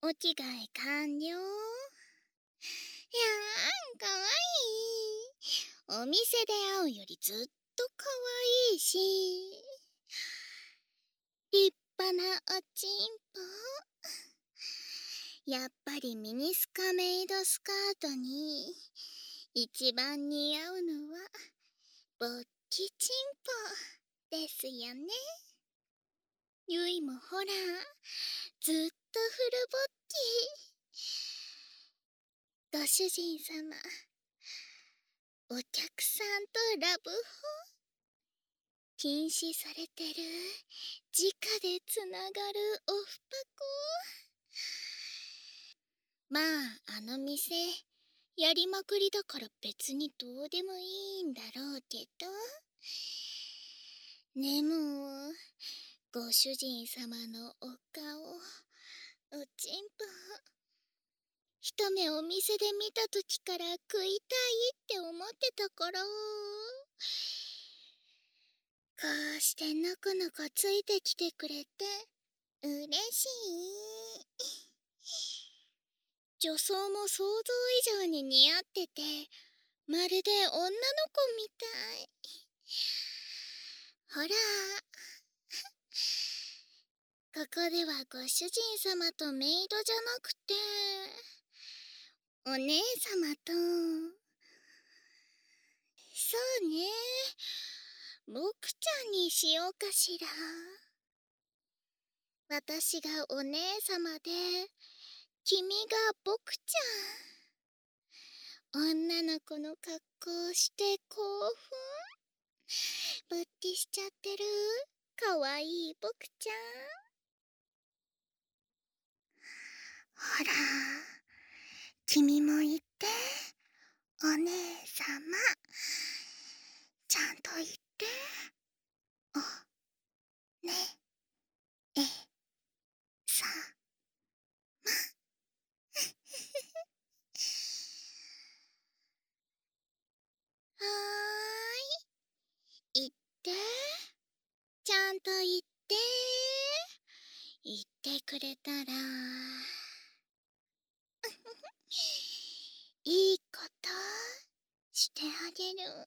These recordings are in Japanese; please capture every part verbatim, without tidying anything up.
お着替え完了。いやーん、かわいい。お店で会うよりずっとかわいいし、立派なおちんぽ。やっぱりミニスカメイドスカートに一番似合うのはぼっきちんぽですよね。ゆいもほら、ずっとフルぼっき。ご主人様、お客さんとラブホ禁止されてる直でつながるオフパコ。まああの店やりまくりだから別にどうでもいいんだろうけど、でもご主人様のお顔、おちんぽ、一目お店で見た時から食いたいって思ってたから、こうしてのこのこついてきてくれてうれしい。女装も想像以上に似合ってて、まるで女の子みたい。ほら、ここではご主人様とメイドじゃなくて、お姉様と、そうね、僕ちゃんにしようかしら。私がお姉様で、君が僕ちゃん。女の子の格好をして興奮。ぶっきしちゃってるかわいい僕ちゃん。ほら、君も言って、お姉様。ちゃんと言って、おねえさま。はーい、言って、ちゃんと言って、言ってくれたらいいことしてあげる。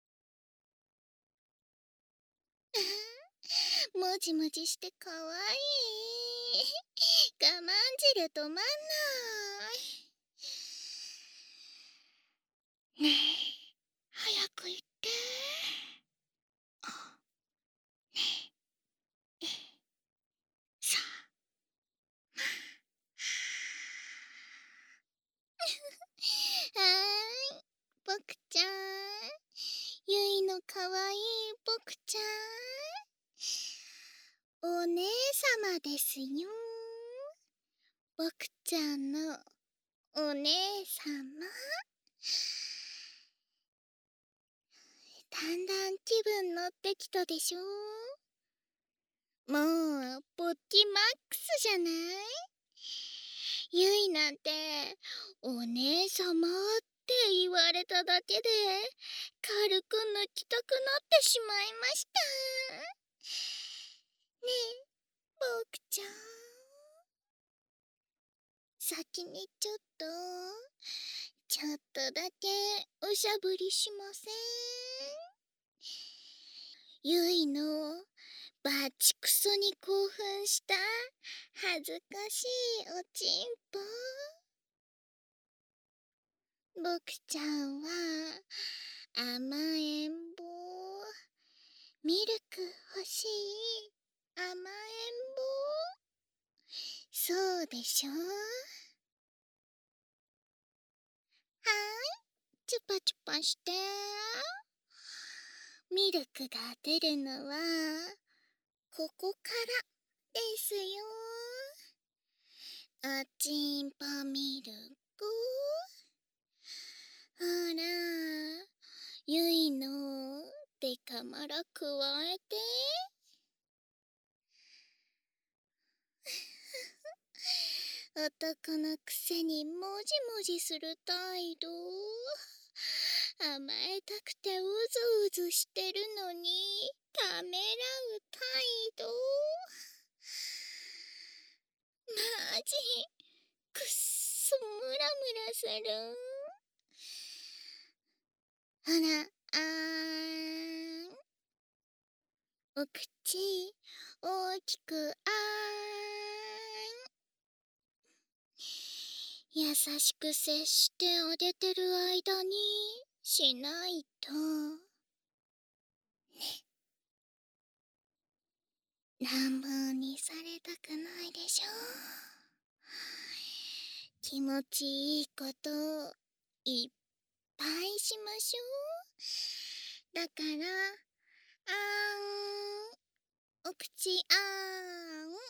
もじもじしてかわいい。我慢汁止まんない。ねえ、早く言って。おねえさま。はーい、僕ちゃん。ゆいのかわいい僕ちゃん。お姉様ですよ。僕ちゃんのお姉様。だんだん気分乗ってきたでしょ。もうぼっきマックスじゃない。ゆいなんてお姉様って言われただけで軽く抜きたくなってしまいました。ねえ僕ちゃん、先にちょっとちょっとだけおしゃぶりしません？ゆいのバチクソに興奮した恥ずかしいおちんぽ。僕ちゃんは甘えん坊。ミルク欲しい甘えん坊。そうでしょ。はーい、チュパチュパして。ミルクが出るのはここからですよ。おちんぽミルク。ほら、ゆいのデカマラくわえて。男のくせにもじもじする態度。甘えたくてうずうずしてるのにためらう態度。マジラする。ほら、あーん。お口、大きくあーん。優しく接してあげてる間にしないと。ね。乱暴にされたくないでしょ。気持ちいいこといっぱいしましょう。だから、あーん。お口あーん。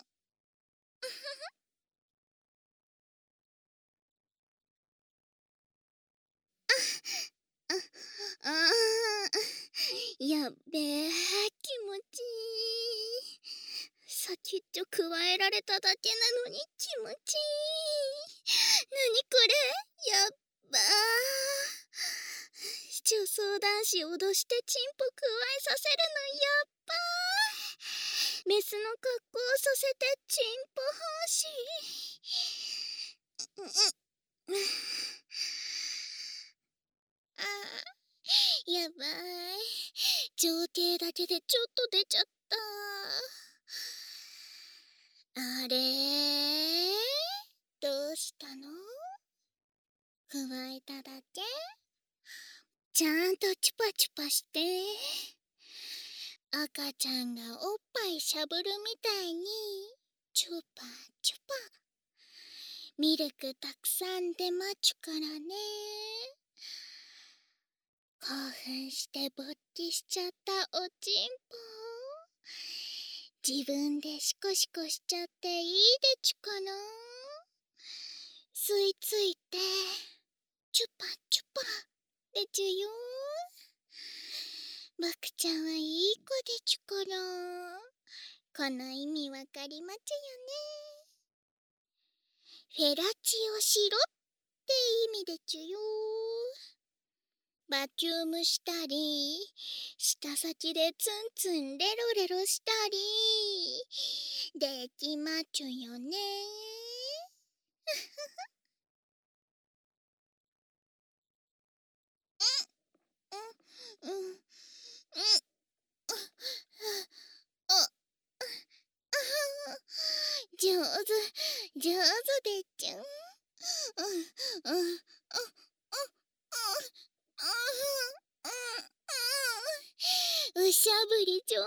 あ、あー、やっべえ、気持ちいい。先っちょくわえられただけなのに気持ちいい。なにこれ、やっばー。女装男子脅してチンポくわえさせるのやっばー。メスの格好をさせてチンポ欲しい。うんうん。あー、やばい。情景だけでちょっと出ちゃった。あれー、どうしたの？くわえただけ？ちゃんとチュパチュパして。赤ちゃんがおっぱいしゃぶるみたいにチュパチュパ。ミルクたくさん出まちゅからね。興奮して勃起しちゃったおちんぽ。自分でシコシコしちゃっていいでちゅかな。吸いついてチュパチュパでちゅよ。バクちゃんはいい子でちゅから。この意味わかりまちゅよね。フェラチオしろって意味でちゅよ。バキュームしたり、舌先でツンツンレロレロしたりできまちゅよね。うんうんうんうんあ上手上手でちゅん。うんうんうんうんうんうしゃぶり上手。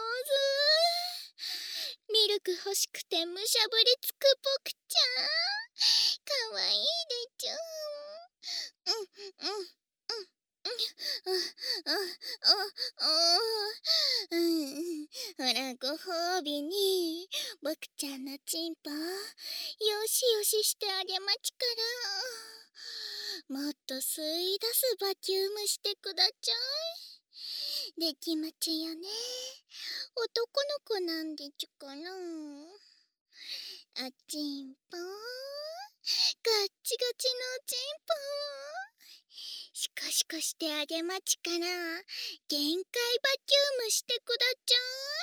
ミルク欲しくてむしゃぶりつくぽくちゃん。かわいいでちゅん。うんうんうんうんうんうんほらご褒美にボクちゃんのチンポよしよししてあげまちから。もっと吸い出すバキュームしてくだちゃい。できまちよね。男の子なんでちゅかな。あちんぽガッチガチのチンポシコシコしてあげまちから限界バキュームしてくだちゃ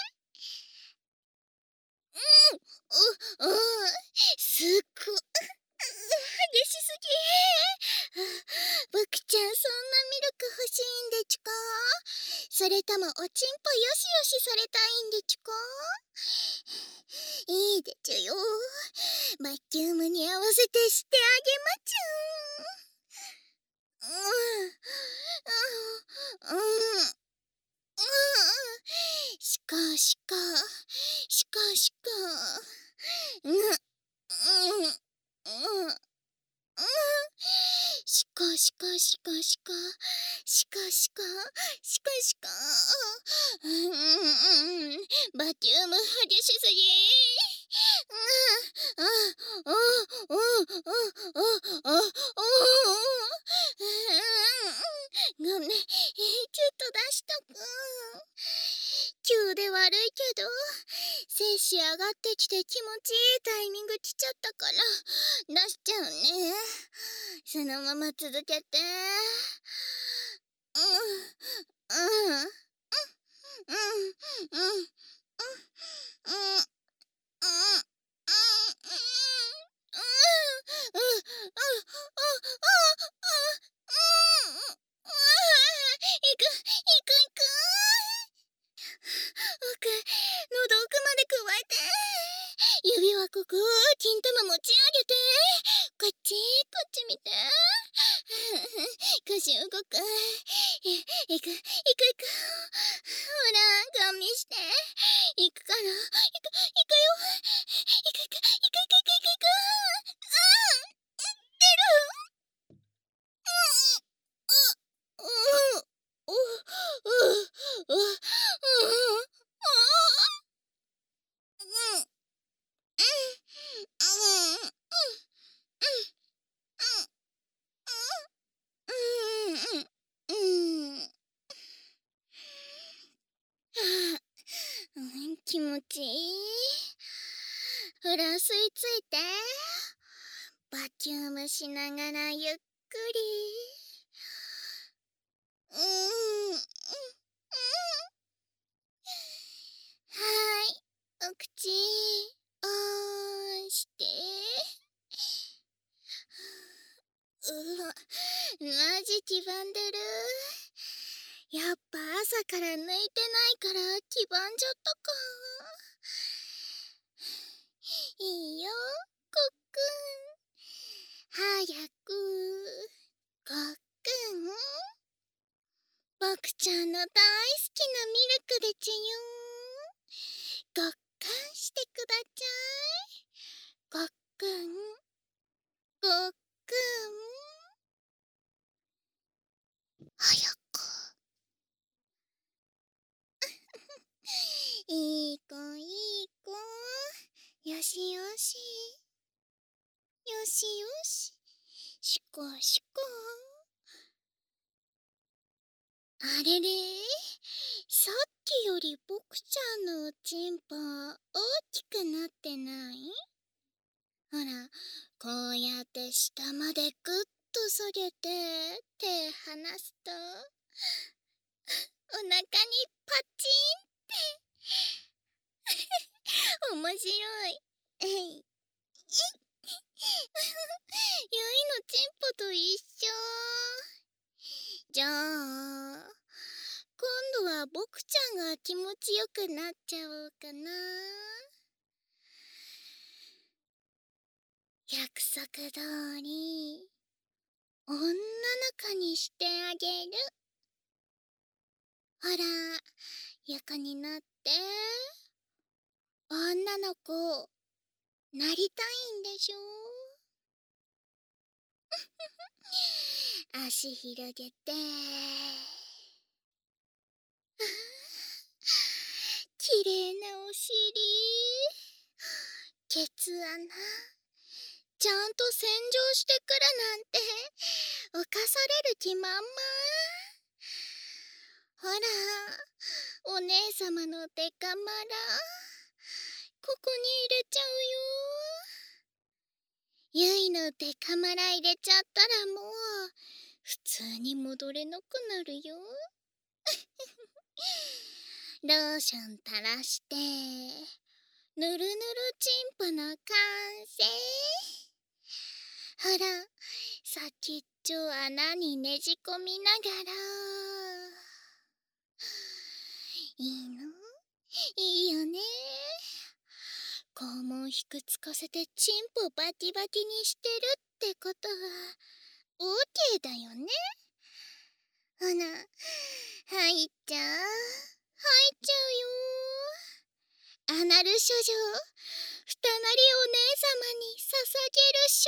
い。うんう、うん、すっご激しすぎ。ボクちゃんそんなミルク欲しいんでちゅか。それともおちんぽよしよしされたいんでちゅか。いいでちゅよ。バキュームに合わせてしてあげまちゅ。うんうんうんしかしかしかしかうんうんうんしかしかしかしかしかしかしかしかうんうんバキューム激しすぎ。うんああああああごめん、えー、ちょっと出しとく。急で悪いけど精子上がってきて気持ちいいタイミング来ちゃったから出しちゃうね。そのまま続けて。うんうんうんうんうんうん指はここ、金玉持ち上げて。こっち、こっち見て。腰動く。え、いく、いくいく。ほら、ガン見して。いくから。いく、いくよ。いくいく、いくいくいくいくいく。うん、出る。うん、うん、うん、うん、うん、うん、うん。気持ちいい。ほら、吸い付いて。バキュームしながらゆっくり。うーん、うん、はい、お口、おーんして。うわ、マジ黄ばんでる。やっぱ朝から抜いてないから黄ばんじゃったか。いいよ、コックン。早く、コックン。僕ちゃんの大好きなミルクでちゅよ。ごっくんしてくだちゃい。ごっくん、ごっくん。早く。いい子いい子。よしよし。よしよし。しこしこ。あれれ、さっきよりボクちゃんのおちんぽ大きくなってない？ほら、こうやって下までぐっと下げて手離すとお腹にパチンって面白い。えい。ゆいのちんぽと一緒。じゃあ今度はボクちゃんが気持ちよくなっちゃおうかな。約束通り女の子にしてあげる。ほら、横になって。女の子なりたいんでしょ。足広げて。きれいなお尻。ケツ穴ちゃんと洗浄してくるなんて犯される気まんま。ほら、お姉様のデカマラここに入れちゃうよ。ゆいのデカマラ入れちゃったらもう普通に戻れなくなるよ。ローション垂らしてぬるぬるちんぽの完成。ほら、先っちょ穴にねじ込みながら。いいの？いいよね。肛門ひくつかせてチンポバキバキにしてるってことはオーケーだよね。ほら、入っちゃう。入っちゃうよ。アナル処女、ふたなりお姉様に捧げる処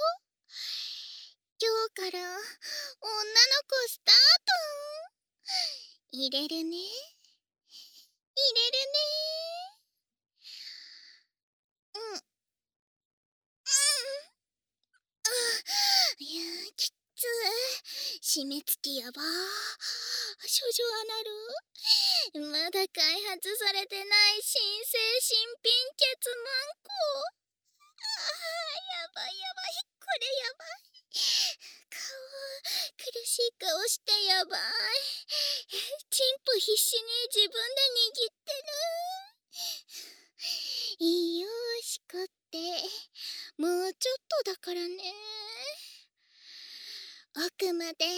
女。今日から女の子スタート。入れるね。入れるね。うん。うん。あ、いや、きっつ。締め付きやば。処女アナルまだ開発されてない新生新品ケツマンコ。あー、やばいやばい。これやばい。顔、苦しい顔してやばい。チンポ必死に自分で握ってる。いいよ、しこって。もうちょっとだからね。奥まで。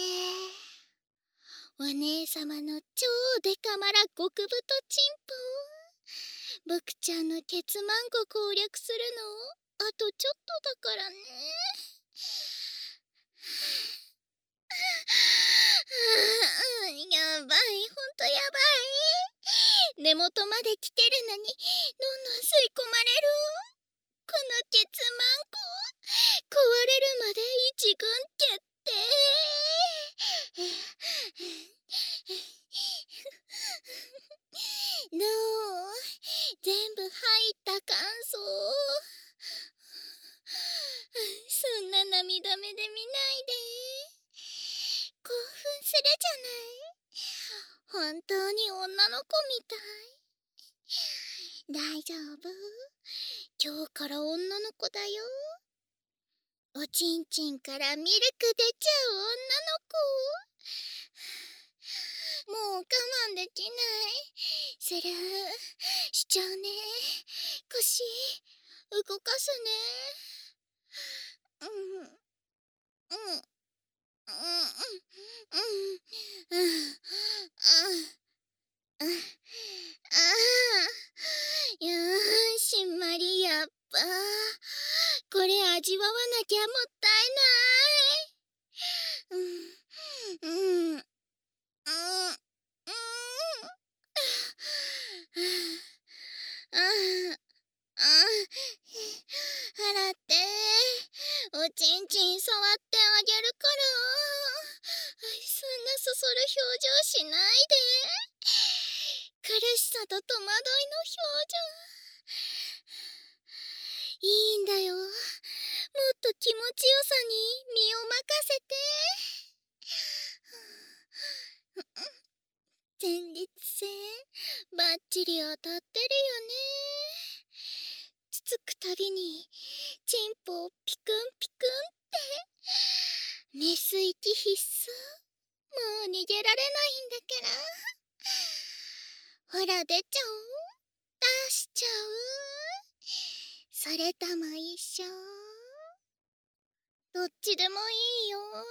お姉様の超デカマラ極太チンポ。 僕ちゃんのケツマンコ攻略するのあとちょっとだからね。やばい、ほんとやばい。根元まで来てるのにどんどん吸い込まれる。このケツマンコ壊れるまで一軍決定。どう？全部入った感想。そんな涙目で見ないで。興奮するじゃない。本当に女の子みたい。大丈夫？今日から女の子だよ。おちんちんからミルク出ちゃう女の子。もう我慢できない。するしちゃうね。腰動かすね。うんうんうんうんうんうんうん。ああ、よーし、マリやっぱこれ味わわなきゃもったいない。うんうんうんうんああ払っておちんちん触ってあげるから。そんなそそる表情しないで。苦しさと戸惑いの表情。いいんだよ。もっと気持ちよさに身を任せて。前立腺バッチリ当たってるよね。つつくたびにチンポをピクンピクンってメス息必須。もう逃げられないんだから。ほら出ちゃおう。出しちゃう。それとも一緒。どっちでもいいよ。もう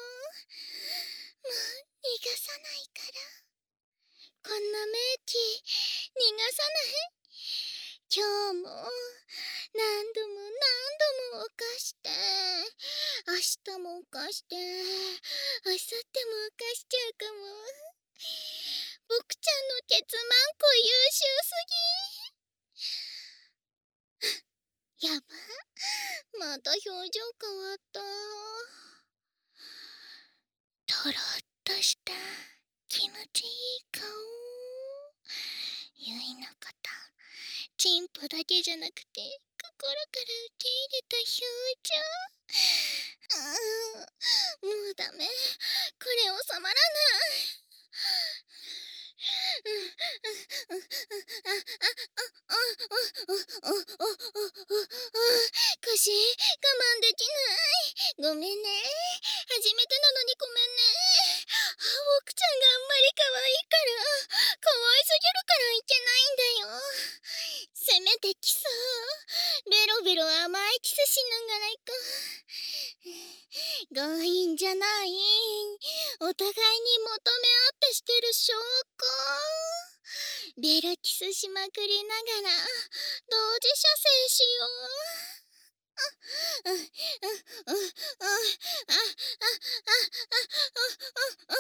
逃がさないから。こんな名器逃がさない。今日も何度も何度も犯して、明日も犯して、明後日も犯しちゃうかも。僕ちゃんのケツマンコ優秀すぎ。やば、また表情変わった。とろっとした気持ちいい顔。ゆいのこと、チンポだけじゃなくて心から受け入れた表情。ああ、もうダメ。これ収まらない。腰我慢できない。ごめんね。初めてなのにごめんね。僕ちゃんがあんまり可愛いから、可愛すぎるからいけないんだよ。せめてキスをベロベロ甘いキスしながら行こう。強引じゃない。お互いに求め合ってしてる証拠。ベロキスしまくりながら同時射精しよう。あ、うん、うん、うん、うん、あ、あ、あ、あ、あ、あ、あ、あ、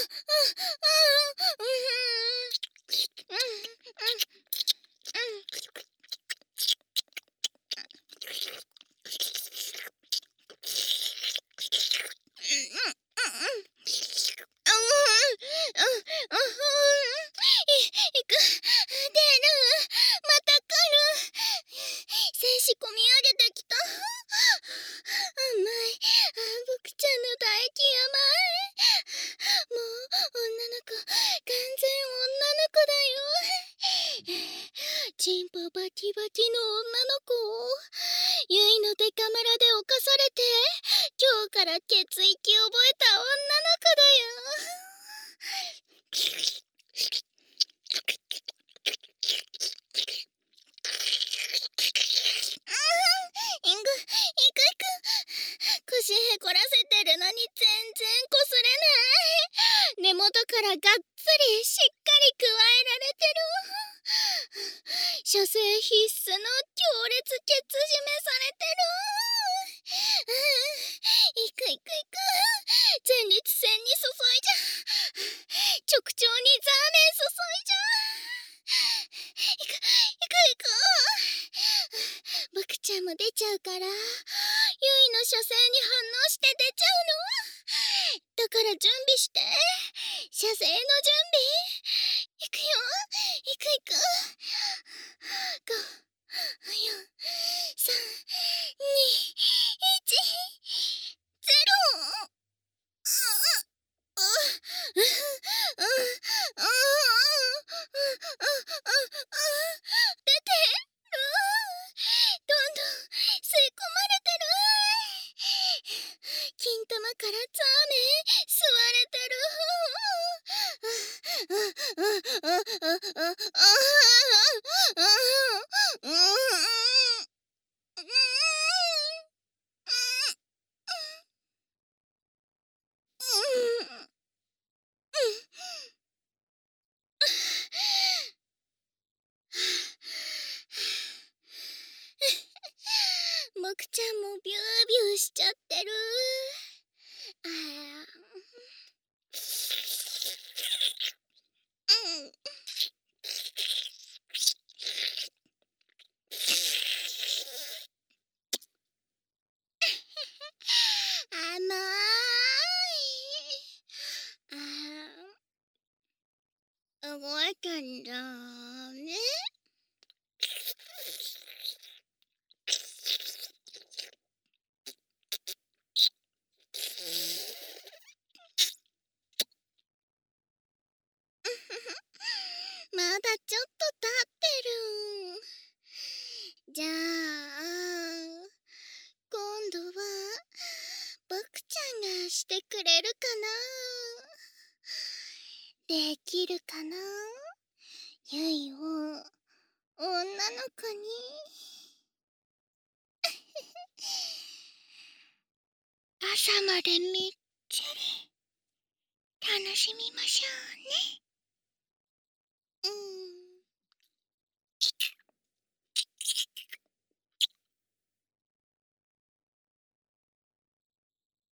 仕込み上げてきた。甘い。僕ちゃんの唾液甘い。もう女の子、完全女の子だよ。チンポバキバキの女の子をゆいのデカ村で犯されて、今日から血液覚えた女の子だよ。腰へこらせてるのに全然こすれない。根元からがっつりしっかり加えられてる。射精らゆいの射精に反応して出ちゃうの。だから準備して。射精の準備。いくよ。いくいく。ご、よん、さん、に、いち、ゼロ。出てる。どんどん吸い込まれてる。金玉からザーメン吸われてる。もくちゃんもビュービューしちゃってる。あーうん甘い。あー動いたんだね。まだちょっと経ってる。じゃあ今度は僕ちゃんがしてくれるかな。できるかな。ゆいを女の子に朝までみっちり楽しみましょうね。うん。